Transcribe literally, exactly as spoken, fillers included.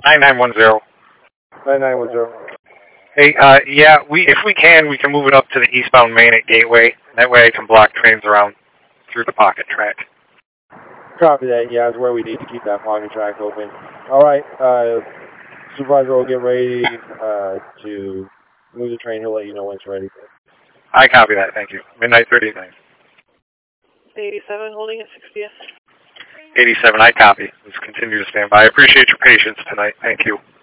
nine nine one zero. nine nine one zero. Hey, uh, yeah, we if we can, we can move it up to the eastbound main at Gateway. That way I can block trains around through the pocket track. Copy that. Yeah, that's where we need to keep that pocket track open. All right. Uh, supervisor will get ready uh, to move the train. He'll let you know when it's ready. I copy that. Thank you. Midnight thirty-nine. eighty-seven, holding at sixtieth. eighty-seven, I copy. Let's continue to stand by. I appreciate your patience tonight. Thank you.